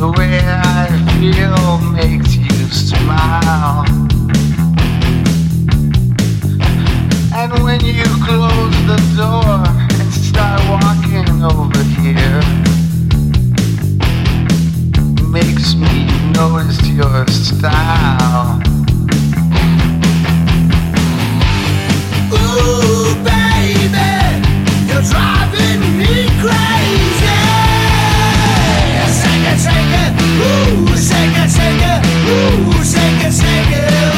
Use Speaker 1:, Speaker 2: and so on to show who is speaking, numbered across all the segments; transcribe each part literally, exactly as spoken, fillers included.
Speaker 1: The way I feel makes you smile. And when you close the door and start walking over here, makes me notice your style.
Speaker 2: Ooh, baby, you're driving me crazy. Shake it, shake it, ooh, shake it, shake it, ooh, shake it, shake it,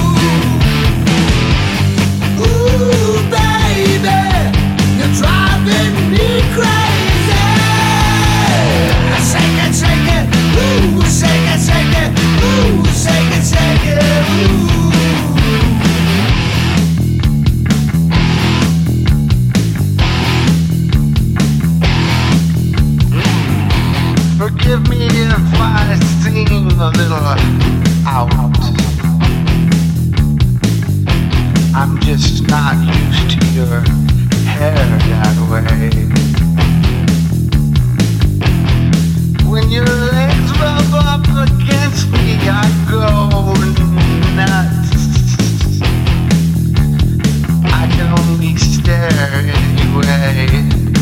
Speaker 2: ooh. Ooh, baby, you're driving me crazy. Shake it, shake it, ooh, shake it, shake it, ooh, shake it, shake it, ooh.
Speaker 1: Forgive me if I seem a little out. I'm just not used to your hair that way. When your legs rub up against me, I go nuts. I can only stare anyway.